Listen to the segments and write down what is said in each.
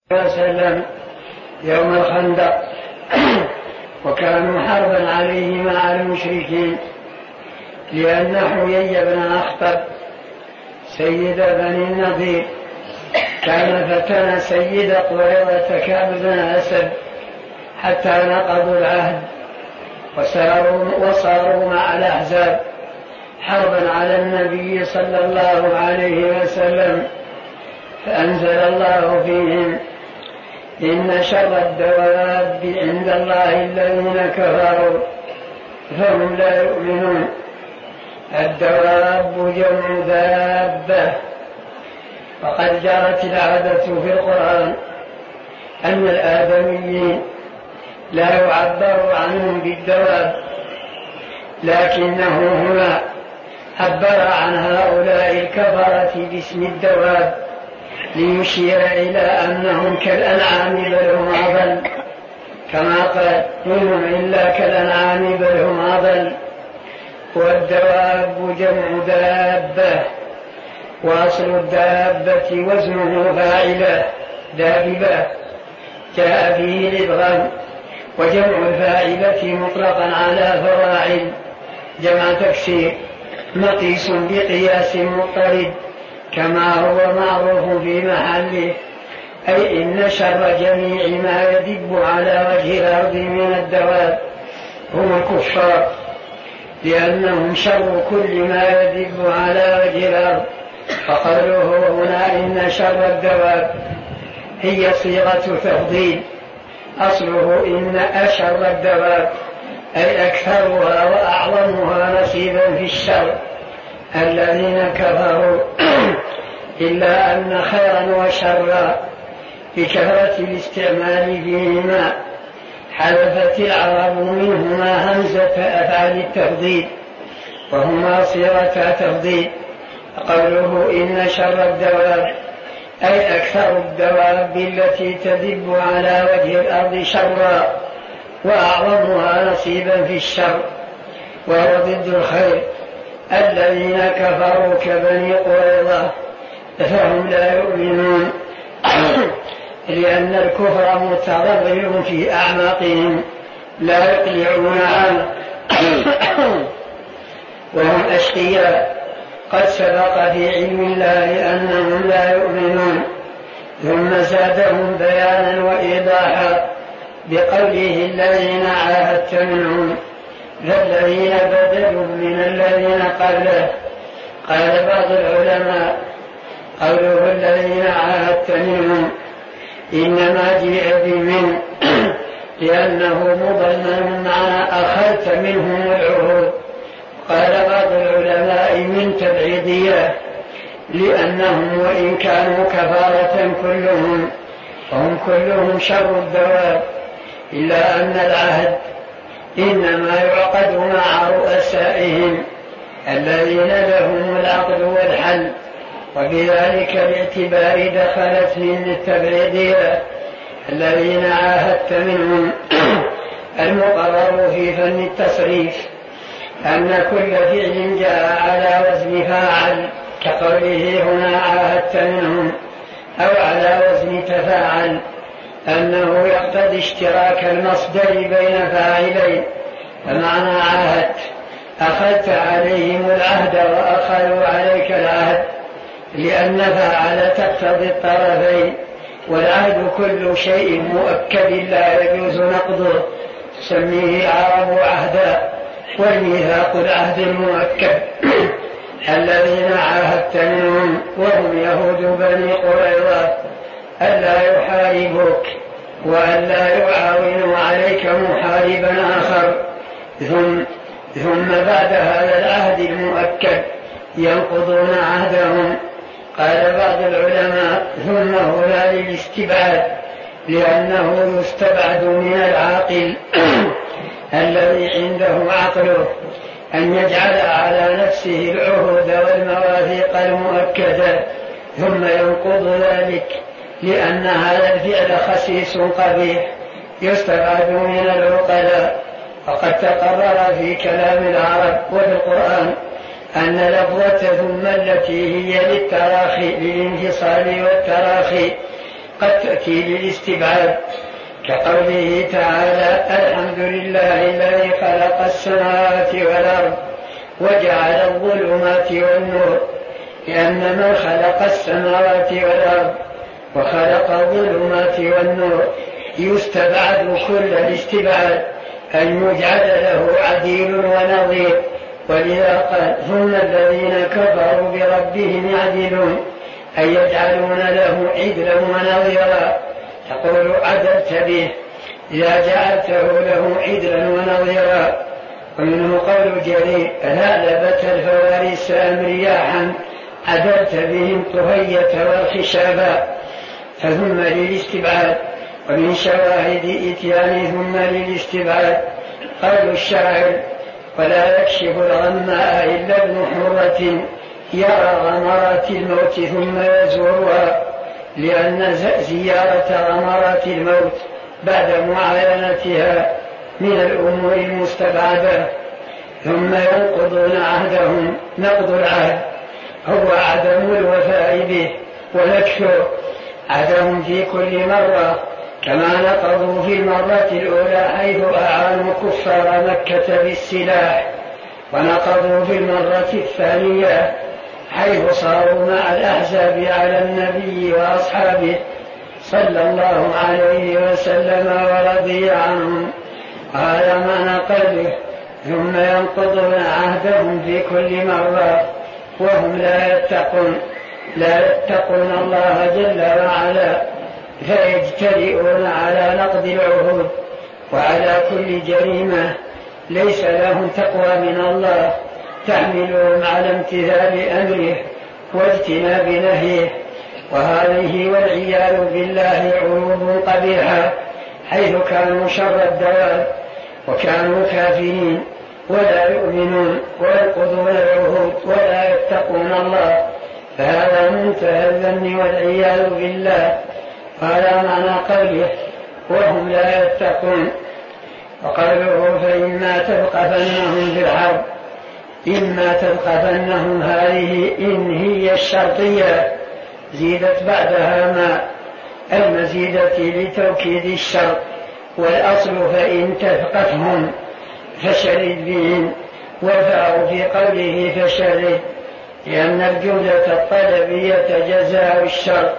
وسلم يوم الخندق وكانوا حربا عليه مع المشركين، لأن حيي بن أخطب سيد بني النضير كان فتن سيد قريظة كعب بن أسد حتى نقضوا العهد وصاروا مع الأحزاب حربا على النبي صلى الله عليه وسلم. فأنزل الله فيهم: إن شر الدواب عند الله الذين كفروا فهم لا يؤمنون. الدواب جمع دابة، وقد جرت العادة في القرآن أن الآدميين لا يعبر عنهم بالدواب، لكنه هنا عبر عن هؤلاء الكفرة باسم الدواب ليشير إلى أنهم كالأنعام بل هم أضل، كما قال: إنهم إلا كالأنعام بل هم أضل. والدواب جمع دابة، وأصل الدابة وزنه فاعلة داببة، جاء به الإبغام، وجمع الفاعلة مطلقا على فواعل جمع تكسير مقيس بقياس مضطرد كما هو معروف في محله، أي إن شر جميع ما يدب على وجه الأرض من الدواب هم الكفار، لأنهم شر كل ما يدب على وجه الأرض. فقوله هنا إن شر الدواب هي صيغة تفضيل، أصله إن أشر الدواب أي أكثرها وأعظمها نصيبا في الشر الذين كفروا، إلا أن خيرا وشرا بكثرة الاستعمال فيهما حذفت العرب منهما همزة أفعال التفضيل وهما صيغة تفضيل. قوله إن شر الدواب أي أكثر الدواب التي تدب على وجه الأرض شرا وأعظمها نصيبا في الشر، وهو ضد الخير الذين كفروا كبني قريظة فهم لا يؤمنون، لأن الكفر متغلغل في أعماقهم لا يقلعون عنه وهم أشقياء قد سبق في علم الله أنهم لا يؤمنون. ثم زادهم بيانا وإيضاحا بقوله الذين عاهدت منهم فالذين بدلوا من الذين قبله. قال بعض العلماء قوله الذين عاهدت منهم إنما جاء بمن لأنه مضمن معنى أخذت منهم العهود. قال بعض العلماء من تبعيدية، لأنهم وإن كانوا كفارة كلهم فهم كلهم شر الدواب، إلا أن العهد إنما يعقد مع رؤسائهم الذين لهم العقد والحل، وبذلك الاعتبار دخلت من التبعيدية الذين عاهدت منهم. المقرر في فن التصريف أن كل فعل جاء على وزن فاعل كقوله هنا عاهدت منهم، أو على وزن تفاعل، أنه يقتضي اشتراك المصدر بين فاعلين. فمعنى عاهدت أخذت عليهم العهد وأخذوا عليك العهد، لأن فاعل تقتضي الطرفين، والعهد كل شيء مؤكد لا يجوز نقضه تسميه العرب عهدا، والميثاق العهد المؤكد. الذين عاهدت منهم وهم يهود بني قريظة ألا يحاربوك وألا يعاونوا عليك محاربا آخر، ثم بعد هذا العهد المؤكد ينقضون عهدهم. قال بعض العلماء ثم هنا للاستبعاد، لأنه يستبعد من العاقل الذي عنده عقله أن يجعل على نفسه العهود والمواثيق المؤكدة ثم ينقض ذلك، لأن هذا الفعل خسيس قبيح يستبعد من العقلاء. وقد تقرر في كلام العرب وفي القرآن أن لفظة ثم التي هي للتراخي للانفصال والتراخي قد تأتي للاستبعاد، كقوله تعالى: الحمد لله الذي خلق السماوات والأرض وجعل الظلمات والنور، لأن من خلق السماوات والأرض وخلق الظلمات والنور يستبعد كل الاستبعاد أن يجعل له عديل ونظير. ولذا قال: ثم الذين كفروا بربهم يعدلون، أي يجعلون له عدلا ونظيرا. تقول: عدلت به، إذا جعلته له عدلا ونظيرا. ومنه قول جرير: ثعلبة الفوارس أم رياحا عدلت بهم طهية والخشابا. فثم للاستبعاد. ومن شواهد إتيان ثم للاستبعاد قول الشاعر: ولا يكشف الغماء إلا ابن حرة يرى غمرات الموت ثم يزورها، لأن زيارة غمرات الموت بعد معاينتها من الأمور المستبعدة. ثم ينقضون عهدهم. نقض العهد هو عدم الوفاء به ونكثر عهدهم في كل مرة، كما نقضوا في المرة الأولى حيث أعانوا كفار مكة بالسلاح، ونقضوا في المرة الثانية حيث صاروا مع الأحزاب على النبي وأصحابه صلى الله عليه وسلم ورضي عنهم. هذا معنى قوله: ثم ينقضون عهدهم في كل مرة وهم لا يتقون الله جل وعلا، فيجترئون على نقض العهود وعلى كل جريمة ليس لهم تقوى من الله تحملهم على امتثال أمره واجتناب نهيه. وهذه والعياذ بالله عروض قبيحة، حيث كانوا شر الدواب وكانوا كافرين ولا يؤمنون وينقضون العهود ولا يتقون الله، فهذا منتهى الذم والعياذ بالله. هذا معنى قوله: وهم لا يتقون. وقوله: فإما تثقفنهم في الحرب. إما تثقفنهم، هذه إن هي الشرطية زيدت بعدها ما المزيدة لتوكيد الشرط، والأصل فإن تثقفهم فشرد بهم، وفعوا في قوله فشرد، لأن الجملة الطلبية جزاء الشرط،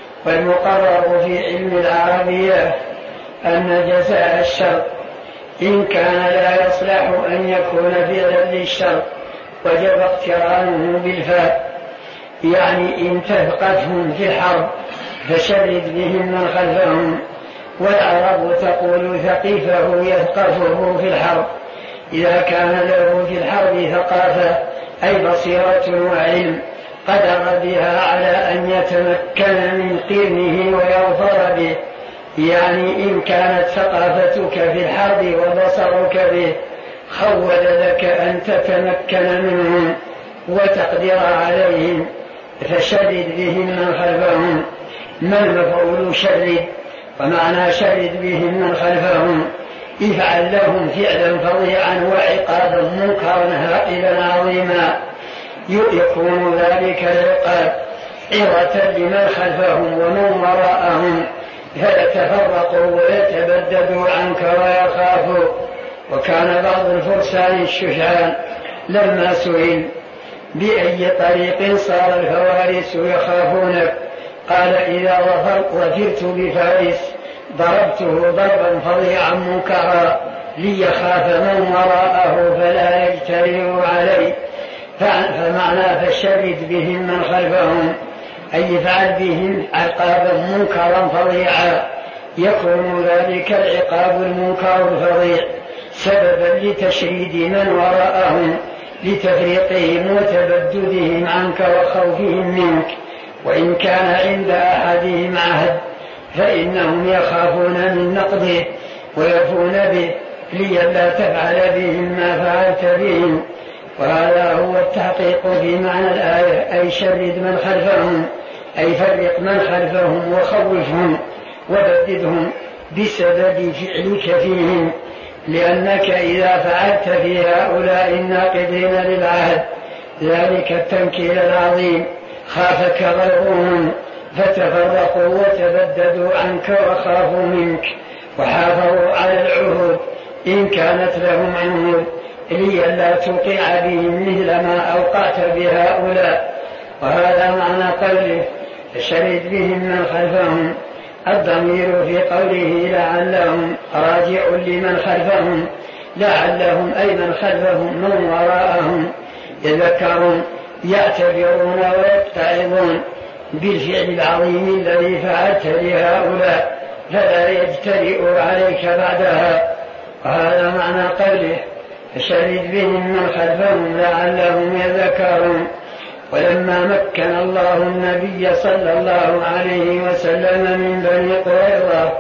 والمقرر في علم العربية أن جزاء الشرط إن كان لا يصلح أن يكون فعلا للشرط وجب اقترانه بالفاء، يعني إن تثقفهم في الحرب فشرد بهم من خلفهم. والعرب تقول: ثقيفه يثقفه في الحرب، إذا كان له في الحرب ثقافة أي بصيرة وعلم قدر بها على أن يتمكن من قرنه ويظفر به، يعني إن كانت ثقافتك في الحرب وبصرك به خول لك أن تتمكن منهم وتقدر عليهم، فشرد بهم من خلفهم. ما المفعول شرد؟ ومعنى شرد بهم من خلفهم افعل لهم فعلا فظيعا وعقابا منكرا هائلا عظيما، يكون ذلك العقاب عظة لمن خلفهم ومن وراءهم، فيتفرقوا ويتبددوا عنك ويخافوا. وكان بعض الفرسان الشجعان لما سئل: بأي طريق صار الفوارس يخافونك؟ قال: إذا ظفرت بفارس ضربته ضربا فظيعا منكرا ليخاف من وراءه فلا يجترئ عليه. فمعنى فشرد بهم من خلفهم أي فعل بهم عقابا منكرا فظيعا، يكون ذلك العقاب المنكر الفظيع سببا لتشريد من وراءهم لتفريقهم وتبددهم عنك وخوفهم منك. وإن كان عند أحدهم عهد فإنهم يخافون من نقضه ويفون به لئلا تفعل بهم ما فعلت بهم. وهذا هو التحقيق في معنى الآية، أي شرد من خلفهم، أي فرق من خلفهم وخوفهم وبددهم بسبب فعلك فيهم، لأنك إذا فعلت في هؤلاء الناقضين للعهد ذلك التنكيل العظيم خافك غيرهم فتفرقوا وتبددوا عنك وخافوا منك وحافظوا على العهود إن كانت لهم عهود لئلا توقع بهم مثل ما أوقعت بهؤلاء. وهذا معنى قوله فشرد بهم من خلفهم. الضمير في قوله لعلهم راجع لمن خلفهم، لعلهم أي من خلفهم من وراءهم يذكرون يعتبرون ويتعظون بالفعل العظيم الذي فعلت لهؤلاء فلا يجترئ عليك بعدها. وهذا معنى قوله فشرد بهم من خلفهم لعلهم يذكرون. ولما مكن الله النبي صلى الله عليه وسلم من بني قريظة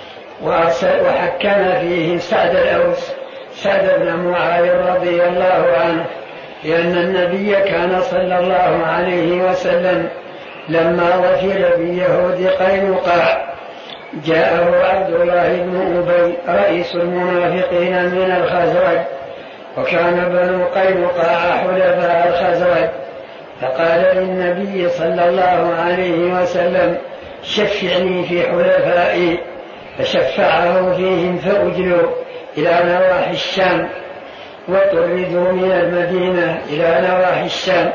وحكم فيه سعد الأوس سعد بن معاذ رضي الله عنه، لأن النبي كان صلى الله عليه وسلم لما ظفر بيهود قينقاع جاءه عبد الله بن أبي رئيس المنافقين من الخزرج، وكان بنو قينقاع حلفاء الخزرج، فقال للنبي صلى الله عليه وسلم شفعني في حلفائي، فشفعه فيهم فأجلوا إلى نواحي الشام وطردوا من المدينة إلى نواحي الشام.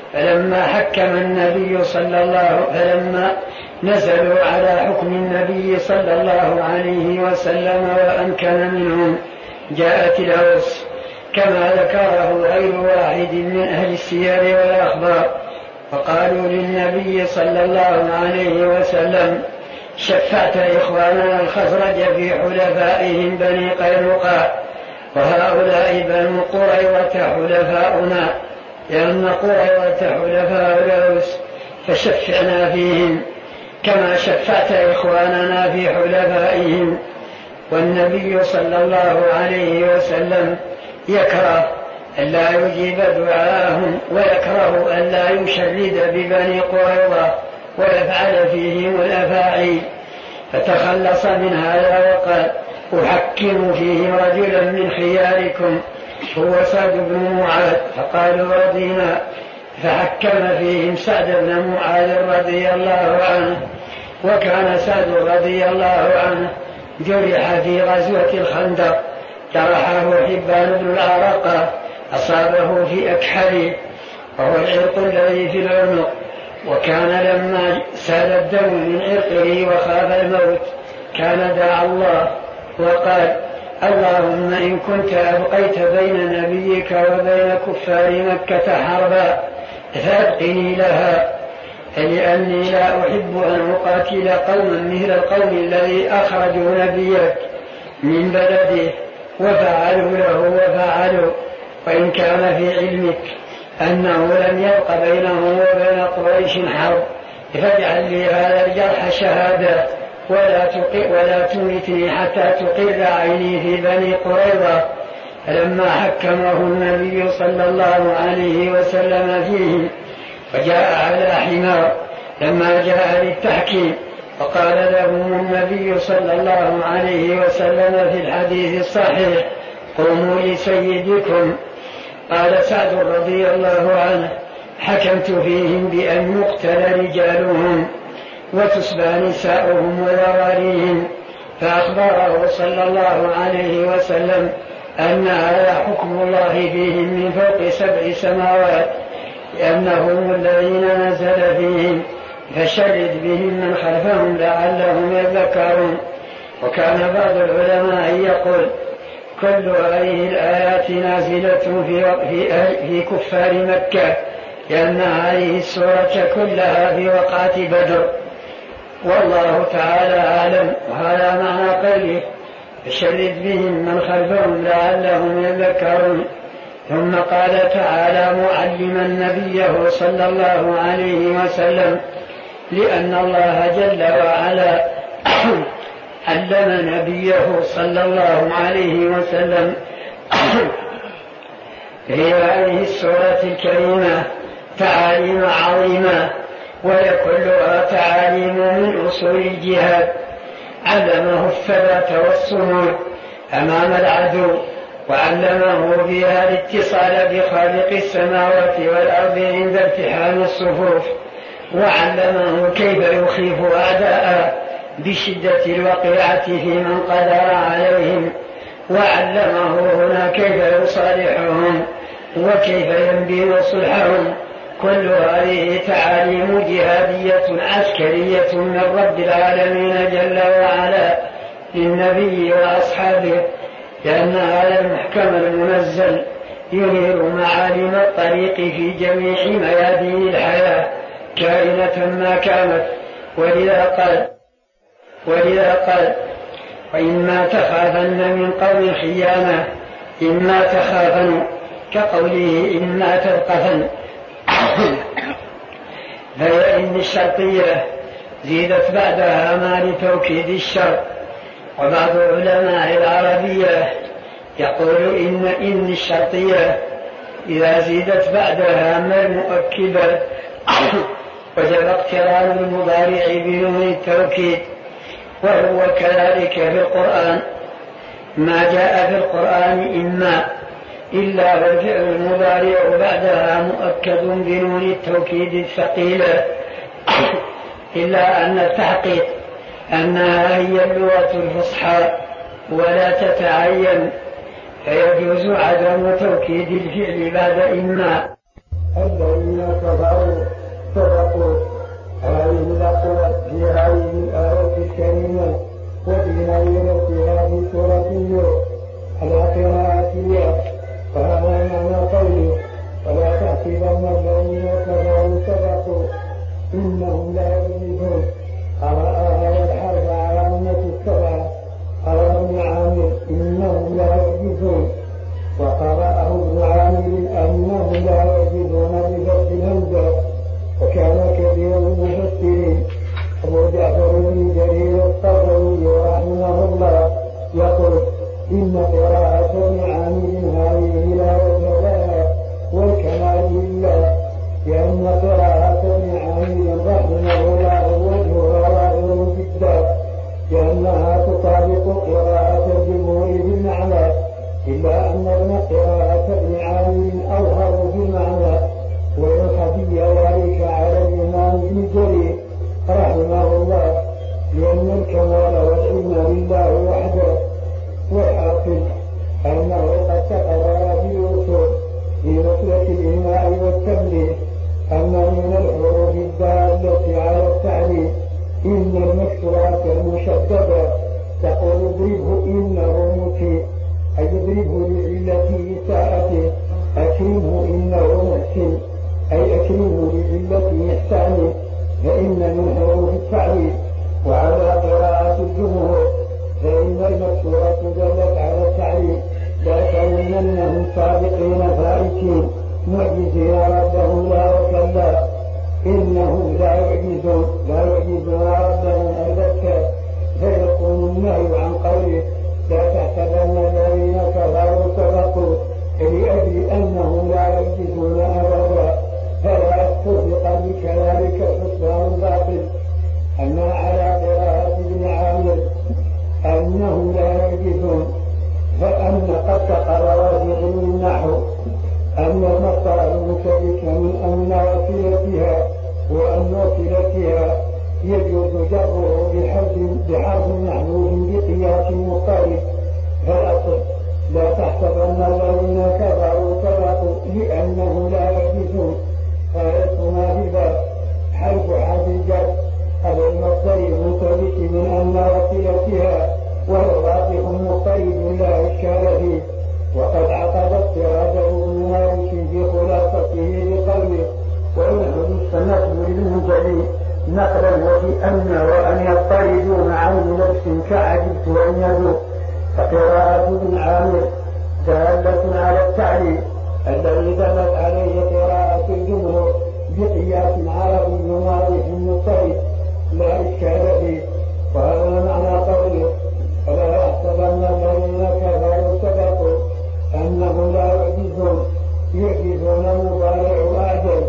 فلما نزلوا على حكم النبي صلى الله عليه وسلم وأمكن منهم جاءت الأوس كما ذكره غير واحد من أهل السير والأخبار، وقالوا للنبي صلى الله عليه وسلم شفعت إخواننا الخزرج في حلفائهم بني قينقاع، وهؤلاء بنو قريظة حلفاؤنا، لأن قريظة حلفاء الأوس، فشفعنا فيهم كما شفعت إخواننا في حلفائهم. والنبي صلى الله عليه وسلم يكره ألا يجيب دعاءهم، ويكره ألا يشرد ببني قريظة ويفعل فيهم الأفاعيل، فتخلص من هذا وقال أحكم فيهم رجلا من خياركم هو سعد بن معاذ، فقالوا رضينا، فحكم فيهم سعد بن معاذ رضي الله عنه. وكان سعد رضي الله عنه جرح في غزوة الخندق، جرحه حبان بن العرقة، أصابه في أكحله وهو العرق الذي في العنق، وكان لما سال الدم من عرقه وخاف الموت كان دعا الله وقال اللهم إن كنت أبقيت بين نبيك وبين كفار مكة حربا فأبقني لها، لأني لا أحب أن أقاتل قوما مثل القوم الذي أخرجوا نبيك من بلده وفعلوا له وفعلوا، وإن كان في علمك أنه لم يبق بينه وبين قريش حرب فاجعل لي هذا الجرح شهادة ولا تمتني حتى تقر عيني في بني قريظة. فلما حكمه النبي صلى الله عليه وسلم فيهم وجاء على حمار لما جاء للتحكيم، فقال لهم النبي صلى الله عليه وسلم في الحديث الصحيح قوموا لسيدكم. قال سعد رضي الله عنه حكمت فيهم بأن يقتل رجالهم وتسبى نساؤهم وذراريهم، فأخبره صلى الله عليه وسلم أن هذا حكم الله فيهم من فوق 7 سماوات، لأنهم الذين نزل فيهم، فشرد بهم من خلفهم لعلهم يذكرون. وكان بعض العلماء يقول كل هذه الآيات نازلة في كفار مكة، لأن هذه السورة كلها في وقعة بدر، والله تعالى أعلم. وهذا معنى قوله فشرد بهم من خلفهم لعلهم يذكرون. ثم قال تعالى معلما نبيه صلى الله عليه وسلم لأن الله جل وعلا علم نبيه صلى الله عليه وسلم في هذه السورة الكريمة تعاليم عظيمة، وكلها تعاليم من أصول الجهاد. علمه الثبات والصمود أمام العدو، وعلمه بها الاتصال بخالق السماوات والأرض عند ارتحام الصفوف، وعلمه كيف يخيف أعداءه بشدة الوقيعة في من قدر عليهم، وعلمه هنا كيف يصالحهم وكيف ينبذ صلحهم. كل هذه تعاليم جهادية عسكرية من رب العالمين جل وعلا للنبي وأصحابه، لأن هذا المحكم المنزل ينير معالم الطريق في جميع ميادين الحياة كائنة ما كانت. ولذا قال وإما تخافن من قوم خيانة، إما تخافن كقوله إما تثقفن. فهي إن الشرطية زيدت بعدها ما لتوكيد الشرط. وبعض علماء العربية يقول إن الشرطية إذا زيدت بعدها ما المؤكدة وجب اقتران المضارع بنون التوكيد. وهو كذلك في القرآن، ما جاء في القرآن إما إلا والفعل المضارع بعدها مؤكد بنون التوكيد الثقيلة، إلا أن التحقيق أنها هي اللغة الفصحى ولا تتعين، فيجوز عدم توكيد الفعل بعد إما. الذين كفروا صدقوا. هذه الأقوال في هذه الآية الكريمة وفي غيرها في هذه سورة النور على قراءة الياء، فهذا معنى قوله ولا تحسبن الذين كفروا صدقوا إنهم لا يكذبون. قرأها والحرف على أمة السبعة قال ابن عامر إنهم لا يكذبون، وقرأه ابن عامر أنهم لا يكذبون بفتح الهمزة. وكان كبير المفسرين أبو جعفر بن جرير الطبري رحمه الله يقول إن قراءة ابن عامر هذه لا وجه لها والكمال لله، لأن قراءة ابن عامر رحمه الله وجهها ظاهر جدا، لأنها تطابق قراءة الجمهور بالمعنى، إلا أن قراءة ابن عامر أظهر في المعنى، ويحكي ذلك على الإمام ابن جرير رحمه الله، لأن الكمال والعلم لله وحده. والحاصل أنه قد تقرر في الوصول في مسلك الإيماء والتبليغ أن من الحروف الدالة على التعليم إن المكسورات المشددة تقول اضربه إنه مطيع، أي اضربه لعلة إساءته، أكرمه إنه محسن، أي أكرمه لعلة إحسانه، فإن من حروف التعليم. وعلى قراءة الجمهور فإن المكسورة دلت على التعليم، لا كأنهم سابقين فائتين معجزين ربهم لا وكلا، إنهم لا يعجزون ربهم البتة. فيكون النهي عن قوله لا تحسبن الذين كفروا سبقوا لأجل أنهم لا يعجزون أبدا، فلا يصدق بكذلك حسبان الباطل. أما على قراءة ابن عامر أنهم لا يعجزون، فأن قد تقرر في علم النحو أن المصدر المشترك من أن وسيلتها وأن وسيلتها يجوز جره بحرف محذوف بقياس مضطرب. فالأصل لا تحسبن الذين كفروا سبقوا لأنهم لا يعجزون، فيسمى بذا حرف حرف الجر على المصدر المشترك من أن وسيلتها، وهو واضح مضطرب لا إشكال فيه. وقد عقد اضطراده ابن مالك في خلاصته بقوله وإن السنة للمجري نقلا وفي أن وأن يضطردوا مع لبس كعجبت أن يذوق. فقراءة ابن عامر دالة على التعليم الذي دلت عليه قراءة الجمهور بقياس عربي واضح مضطرب لا إشكال فيه. وهذا معنى قوله فلا يحسبن الذين كفروا سبقوا أنهم لا يعجزون مضارع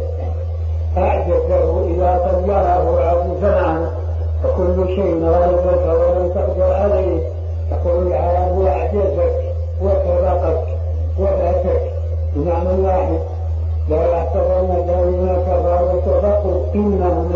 أعجزه إذا طيره عاجزا عنه، فكل شيء غلبك ولم تقدر عليه. تقول العرب أعجزك وسبقك وباتك بمعنى واحد. لا يحسبن الذين كفروا سبقوا إنهم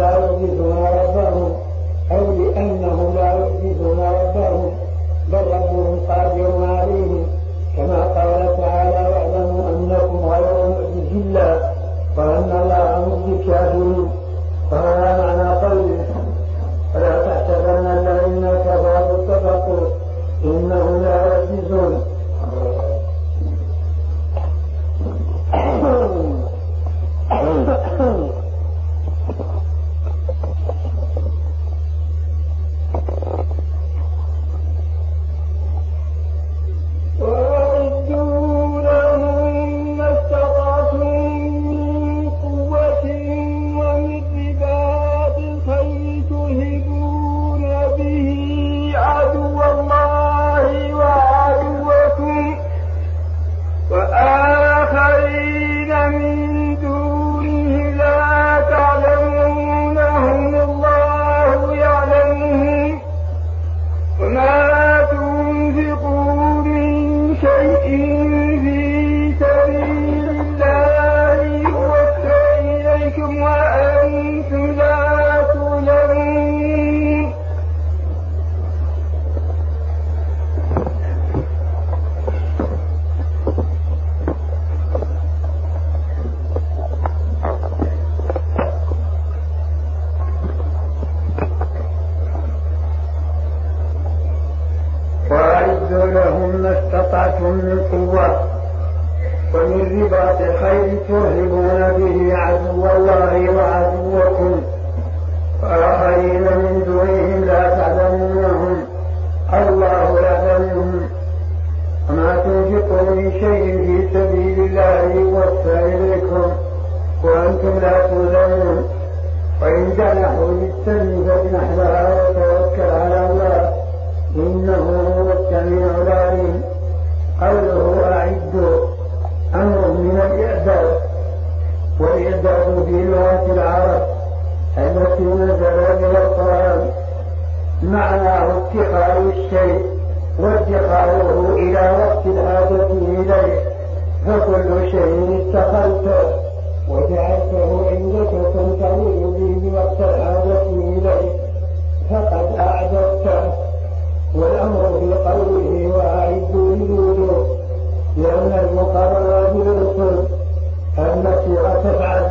ما استطعتم من قوة ومن رباط الخيل ترهبون به عدو الله وعدوكم وآخرين من دونهم لا تعلمونهم الله يعلمهم وما تنفقوا من شيء في سبيل الله يوفى إليكم وأنتم لا تظلمون وإن جنحوا للسلم فاجنح لها وتوكل على الله إنه هو السميع العليم. قوله أعدوا أمر من الإعداد، والإعداد في لغة العرب التي نزل بها القرآن معناه اتخاذ الشيء وادخاره إلى وقت الحاجة إليه، فكل شيء اتخذته وجعلته عندك تنتظر به وقت الحاجة إليه فقد أعددته. والأمر في قوله وأعدوا للوجوب لأن المقرر بالرسل المسيرة تفعل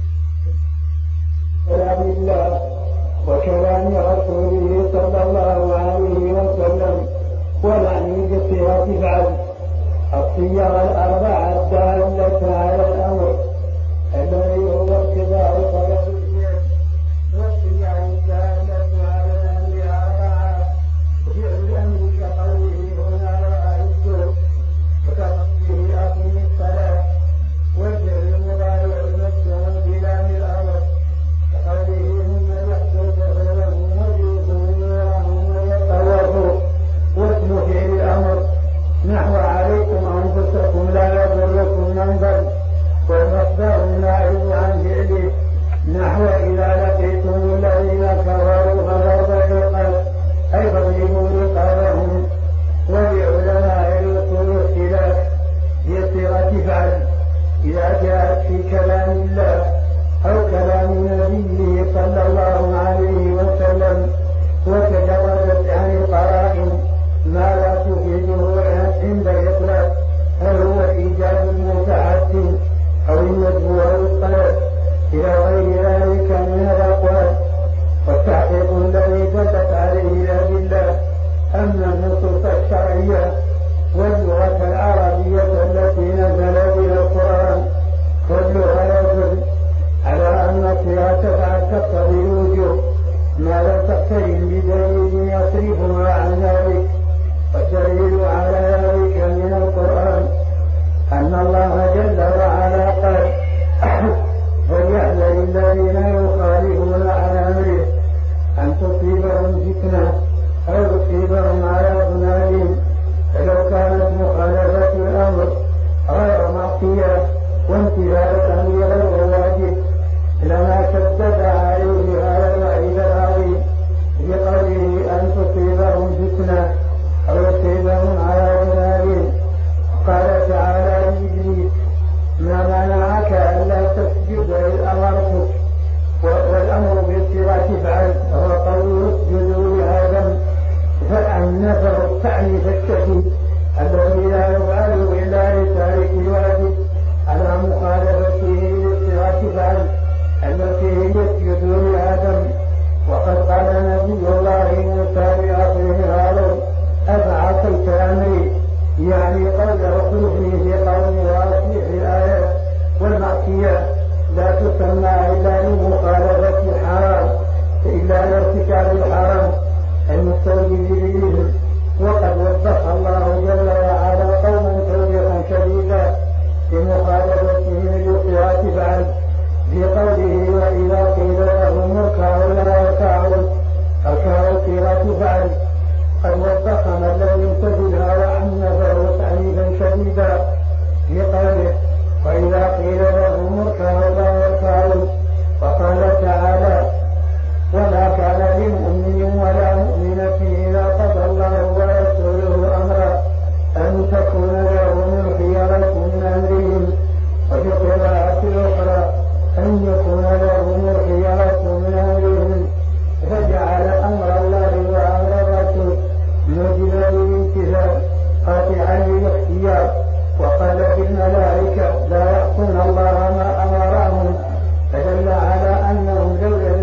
كلام الله وكلام رسوله صلى الله عليه وسلم، ونعني بالصيغة تفعل الصيغ الأربعة الدالة على الأمر الذي هو ابتداء طلب الفعل، والصيغ الدالة على الأمر أربعة: فعل الأمر كقوله هنا وأعدوا، وكقوله أقم الصلاة، والفعل المضارع المجزوم بلام الأمر كقوله هم يحدث لهم وجوههم وهم يطوفوا، واسم فعل الأمر نحو عليكم أنفسكم لا يضركم من ضل، والمصدر النائب عن فعله نحو إذا لقيتم الذين كفروا فضرب الرقاب أي فاضربوا رقابهم. ولعلماء الأصول اختلاف في صيغة فعل إذا جاءت في كلام الله أو كلام نبيه صلى الله عليه وسلم وتجردت عن القرائن ما لا تفيده عند الإطلاق، هل هو إيجاد المتحسن أو الندب أو الطلب إلى غير ذلك من الأقوال. والتحقيق الذي دلت عليه الأدلة أما النصوص الشرعية واللغة العربية التي نزل بها القرآن كلها يدل على أن الصيغة تفعل تقتضي الوجوب ما لم تقترن بدليل يصرفها عن ذلك. والدليل على ذلك من القرآن أن الله جل وعلا قال: فليحذر الذين يخالفون عن أمره أن تصيبهم فتنة أو تصيبهم عذاب أليم. فلو كانت مخالفة الأمر غير معصية وامتثال الأمر غير واجب لما شدد عليه هذا الوعيد العظيم بقوله أن تصيبهم فتنة أو يصيبهم عذاب أليم. قال تعالى لإبليس: ما منعك ألا تسجد إذ أمرتك؟ والأمر بالصيغة فعل وهو قول اسجدوا لآدم، فالنفر التعنيف الشديد الذي لا يفعل إلا لتارك الواجب على مخالفته للصيغة فعل التي هي اسجدوا لآدم. وقد قال نبي الله موسى لأخيه هارون: أفعصيت أمري، يعني قوله خلفني في قومي وأصلح الآيات. والمعصية لا تسمى إلا لمخالفة الحرام إلا لارتكاب الحرام المستوجب للإثم. وقد وبخ الله جل وعلا قوما توبيخا شديدا بمخالفتهم للصيغة فعل في قوله: وإذا قيل لهم اركعوا لا يركعون، اركعوا الصيغة فعل. قد وبخ من لم يمتثلها وعنفه تعنيفا شديدا في قوله: وإذا قيل لهم اركعوا لا يركعون. وقال تعالى: وما كان لمؤمن ولا مؤمنة إذا قضى الله ورسوله أمرا أن تكون لهم الخيرة من أمرهم. وفي قراءة الأخرى أن يكون لهم الخيرة من أمرهم، فجعل أمر الله وأمر الرسول موجبا للامتثال قاطعا للاختيار. وقال في الملائكة: لا يعصون الله ما أمرهم، فدل على أنهم لولا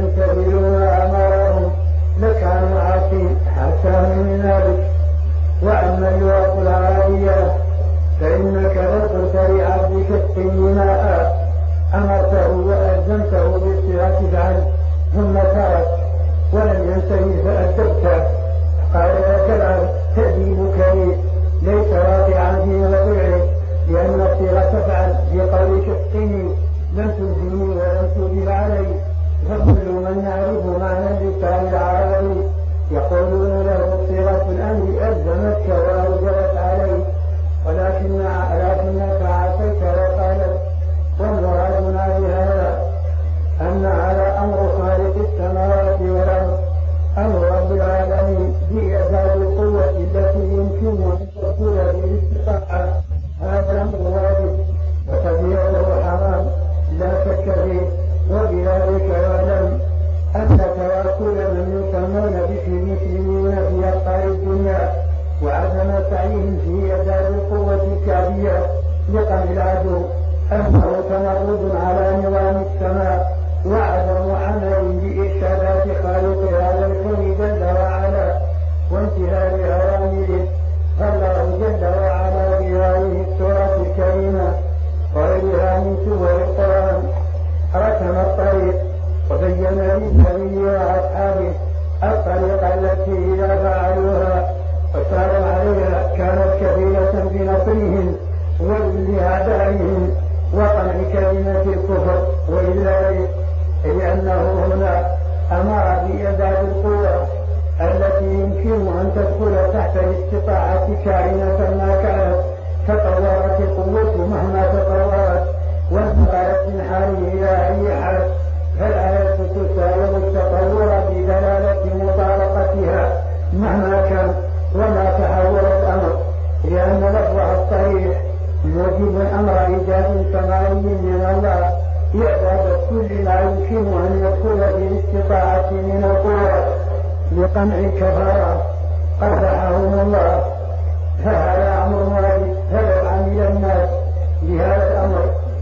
في إعداد القوة الكافية لقمع العدو أنه تمرد على نظام السماء وعدم عمل بإرشادات خالق هذا الكون جل وعلا وانتهاء أوامره. فالله جل وعلا بهذه السورة الكريمة وغيرها من سور القرآن رسم الطريق وبين للنبي وأصحابه الطريق التي إذا فعلوها وساروا عليها كانت كفيلة بنصرهم ولأعدائهم وقمع كلمة الكفر وإذلال، لأنه هنا أمر بإعداد القوة التي يمكن أن تدخل تحت الاستطاعة كائنة ما كانت. تطورت القوة مهما تطورت وانتقلت من حاله إلى أي حال، فالآية تساوي التطور بدلالة مطابقتها مهما كان وما تحول الأمر، لأن لفظها الصريح موجب أمر إيجاد سماوي من الله إعداد كل ما يمكن أن يدخل في الاستطاعة من القوة لقمع الكفارة قبحهم الله. فهذا أمر واجب، فلو عمل الناس بهذا الأمر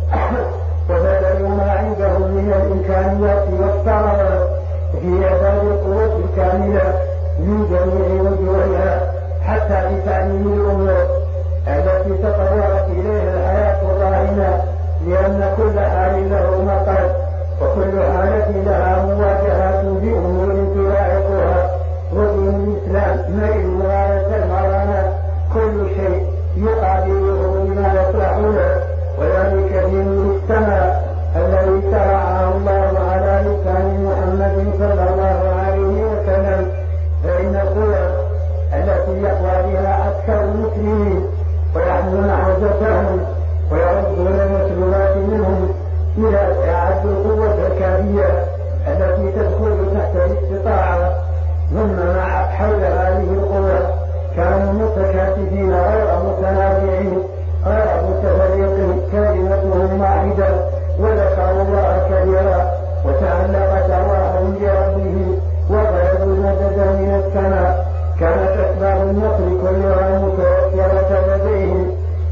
وبذلوا ما عندهم من الإمكانيات والثروات في إعداد القوة الكاملة من جميع وجوهها حتى بتعليم الأمور التي تطورت إليها الحياة الراهنة، لأن كل حال له مقال وكل حالة لها مواجهات بأمور تلاحقها. ودين الإسلام ميل مغاية المرانة، كل شيء يقابله بما يصلح له، وذلك دين السماء الذي شرعه الله على لسان محمد صلى الله عليه وسلم. فإن القوى التي يقوى بها أكثر المسلمين ويحملون حوزتهم ويردون المسلوبات منهم إلى إعادة القوة الكافية التي تدخل تحت الاستطاعة، ثم مع حول هذه القوة كانوا متكاتفين غير متنازعين غير متفرقين، كلمتهم واحدة وذكروا الله كبيرا وتعلقت أرواحهم بربهم وطلبوا المدد من السماء. كانت أسباب النصر كلها متوفرة لديهم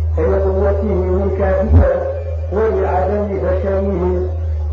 لقوتهم الكافية ولعدم فشلهم،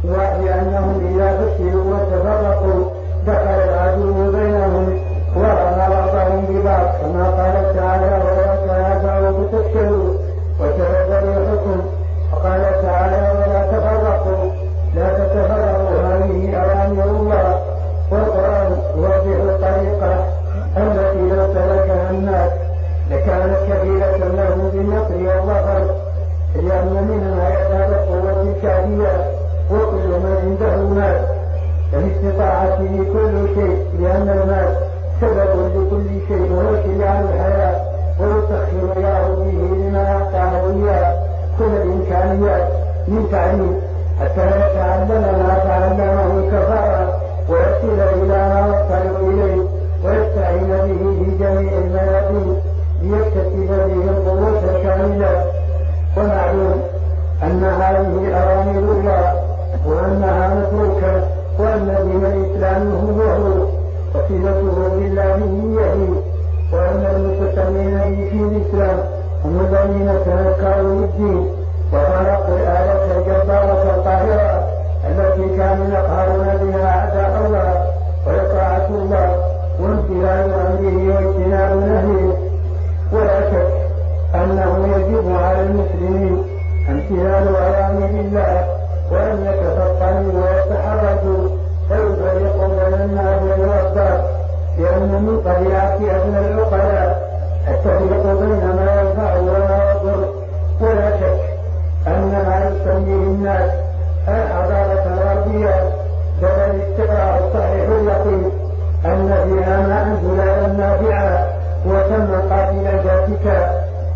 ولأنهم إذا فشلوا وتفرقوا دخل العدو بينهم ورمى بعضهم ببعض، كما قال تعالى ولا تنازعوا فتفشلوا وتذهب ريحكم، وقال تعالى ولا تفرقوا لا تتفرقوا. هذه أوامر الله، والقرآن يوضح الطريقة التي لو سلكها الناس لكانت كفيلة له بالنصر والظفر، لأن منها إعداد القوة الكافية وكل ما عنده مال فالاستطاعة في كل شيء، لأن المال سبب لكل شيء وشجاع الحياة، ويسخر الله به لما أعطاه إياه كل الإمكانيات من تعليم حتى يتعلم ما تعلمه الكفارة ويصل إلى ما وصل إليه ويستعين به في جميع الميادين ليكتسب به القوة الكاملة. ومعلوم أن هذه أوامر الله وأنها متروكة، وأن دين الإسلام هو وصلته بالله هي، وأن المتسمين به في الإسلام هم الذين تنكروا الدين وخلقوا الآلة الجبارة القاهرة التي كانوا يقهرون بها أعداء الله، وإطاعة الله وامتثال أمره واجتناب نهيه. ولا شك أنه يجب على المسلمين امتثال أوامر الله وأن يتفطنوا ويتحركوا ويفرقوا بين الناس والأخبار، لأن من طبيعة أبناء العقلاء التفريق بين ما ينفع وما يضر. ولا شك أن ما يسميه الناس الحضارة الغربية بل الاستقراء الصحيح اليقين أن فيها ما أنزل النافعة وتم قاتل ذاتك،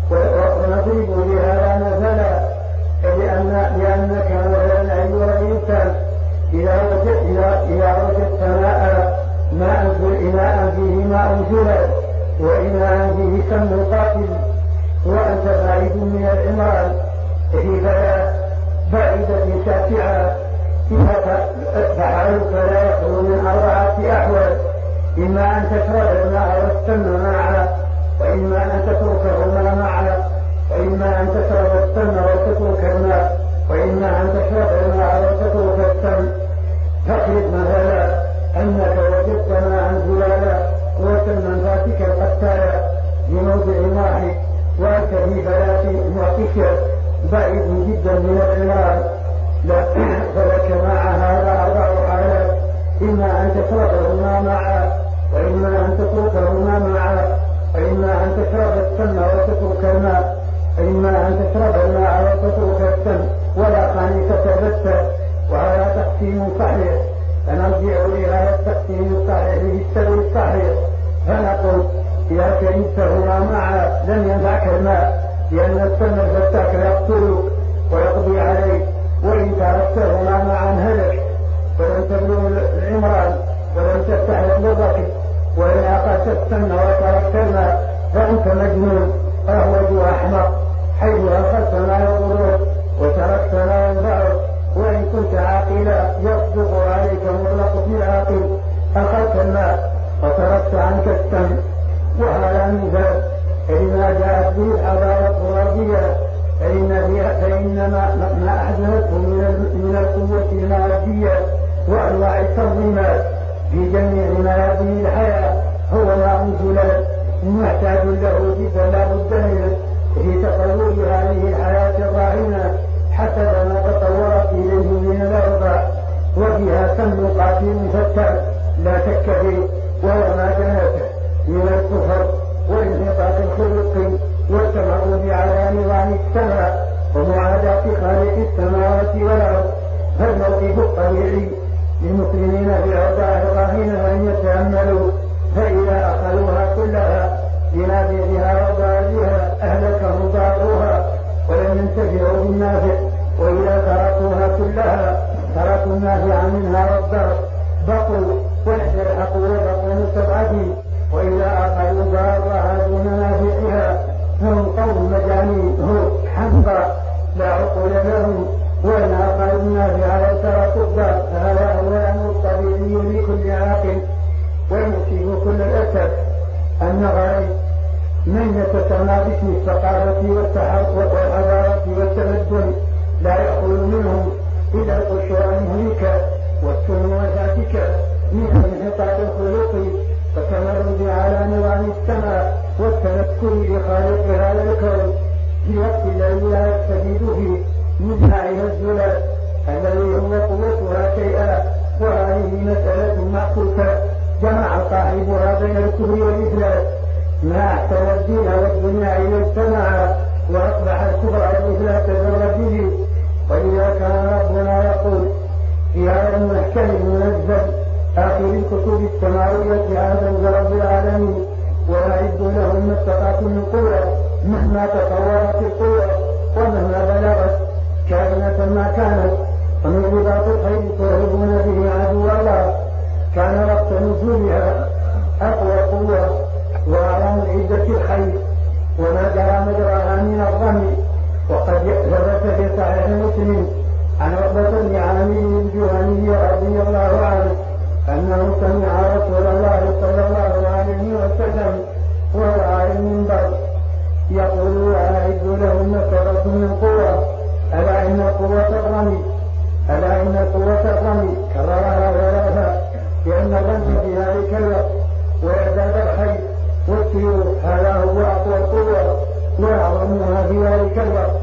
ونضرب لهذا مثلا لأنك مثلا أيها الإنسان إذا وجدت ما أنزل إناء فيه ماء جلد وإناء فيه سم قاتل وأنت بعيد من العمران في بعيدة شاسعة، فحالك لا يخلو من 4 أحوال: إما أن تشرب الماء والسم معه، وإما أن تتركه بعيد جدا من العمران. فلك مع هذا 4 حالات: إما أن تشربهما معا، وإما أن تتركهما معا، وإما أن تشرب السم وتترك الماء، وإما أن تشرب الماء وتترك السم، ولا خامسة بتة. وهذا تقسيم صحيح، فنرجع إلى التقسيم الصحيح بالسبب الصحيح فنقول: إذا كرهتهما معا لم ينفعك الماء، لأن السم الفتاك يقتلك ويقضي عليك، وإن تركتهما معا هلك. ولم تبلغ العمران ولم تستحق للركب، وإن أخذت السم وتركت الماء فأنت مجنون أهوج وأحمق، حيث أخذت ما يضرك وتركت ما ينفعك. وإن كنت عاقلا يصدق عليك مطلق في العاقل: أخذت الماء وتركت عنك السم. وهذا مثال فإنما جاءت به الحضارة الغربية، فإن ما أحدثته من القوة المادية وأنواع التنظيمات في جميع ميادين الحياة هو ما أنزل محتاج له جدا لا بد منه في تطور هذه الحياة الراهنة حسب ما تطورت إليه من الأوضاع، وفيها سم قاتل فتاك لا شك فيه، وهو ما جناته من الكفر وانحطاط الخلق والتمرد على نظام السماء ومعاداة خالق السماوات والأرض. فالموقف الطبيعي للمسلمين في الأوضاع الراهنة أن يتأملوا، فإذا أخذوها كلها بنابعها وضارها أهلكهم ضارها ولم ينتفعوا بالنافع، وإذا تركوها كلها تركوا النافع منها والضر بقوا واسترحقوا وبقوا مستضعفين. وإذا أخذوا ضارها دون نافعها هم قوم مجانين حمقى لا عقول لهم، وإن أخذوا النافع وتركوا الضر فهذا هو الأمر الطبيعي لكل عاقل. ويصيب كل الأسف أن غير من يتسمى باسم الثقافة والحضارة والتمدن لا يأخذ منهم إلا القشور المهلكة والسموم الفاتكة من انحطاط الخلق والتمرد على نظام السماء والتنكر بخالق هذا الكون في وقت الذي لا يستفيد فيه من ناعها الزلال الذي هو قوتها شيئا. وهذه مسألة معكوسة جمع صاحبها بين الكفر والإفلاس، ما أحسن الدين والدنيا إلى اجتماع وأصبح الكفر والإفلاس بالرجل. ولذا كان ربنا يقول في هذا المحكم المنزل آخر الكتب السماوية: هذا رب العالمين وأعد لهم ما استطعتم من قوة مهما تطورت القوة ومهما بلغت كائنة ما كانت، ومن رباط الخير ترهبون به عدو الله. كان وقت نزولها أقوى قوة وأعظم عدة الخير وما جرى مجراها من الظن. وقد ثبت في صحيح مسلم عن عقبة بن عامر الجهني رضي الله عنه أنه سمع رسول الله صلى الله عليه وسلم وهو على المنبر يقول: أعد لهم ما استطعتم من قوة، ألا إن قوة الرمي كررها ثلاثة، لأن الرمي في ذلك الوقت وإعداد الخير والسيوف هذا هو أقوى القوة وأعظمها في ذلك الوقت،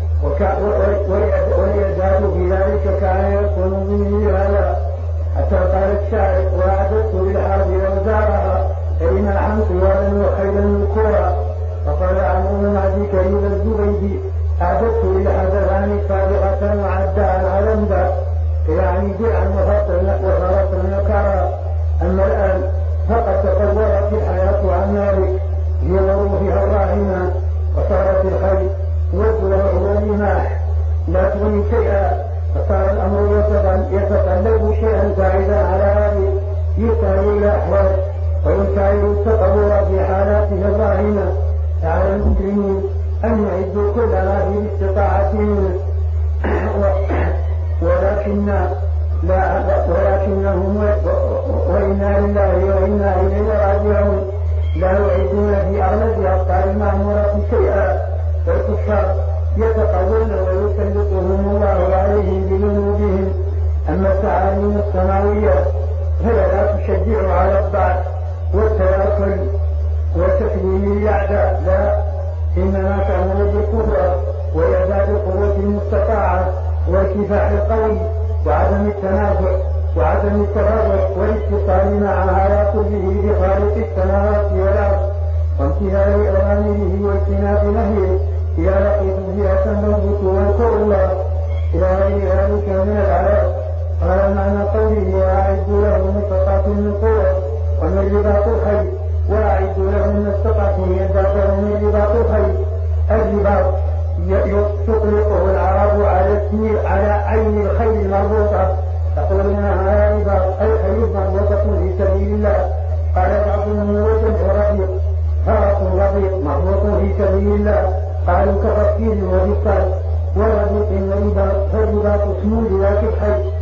والإعداد في ذلك كان يكون به هذا. حتى قال الشاعر: وأعددت للحرب أوزارها فإن حمت وأن خيلا من القوى. وقال عمرو بن عبد كريم الزبيدي: أعددت للحذران سابقة وعدها علمدا، يعني جيعا وفرطا نكارا. أما الآن فقد تطورت الحياة عن ذلك في ظروفها الراهنة، وصارت الخير والزرع والرماح لا تغني شيئا، فصار الأمر يتطلب شيئا زائدا على هذه يسهل إلى أحوال ويسهل التطور في حالاتها الراهنة. على المسلمين أن يعدوا كل ما في استطاعتهم، ولكنهم وإنا لله وإنا إليه راجعون لا يعدون في أغلب أبطال المأمورة شيئا، فالكفار يتقون ويسلطهم الله عليهم بذنوبهم. أما التعاليم السماوية فهي لا تشجع على الضعف والتواكل وتكليم الأعداء، لا، إنما تأمر بالقدرة وإعداد قوة وارتفاع القوي وعدم التنازع وعدم التفرق والاتصال معها كله بخالق السماوات والارض وامتثال اوامره واجتناب نهيه اذا لقيت فئه نثبت واذكر الله الى غير ذلك من العذاب. قال معنى قوله واعدوا لهم ما استطعتم من قوه ومن رباط الخيل واعدوا لهم ما استطعتم من رباط الخيل. الرباط تطلقه العرب على عين الخيل المربوطه تقول انها رباط اي خيل مربوطه في سبيل الله. قال بعضهم هو جمع ربيط فرس ربيط مربوط في سبيل الله قالوا كتفكير وبطال وربيط ورباط فالرباط اسم لذات الخيل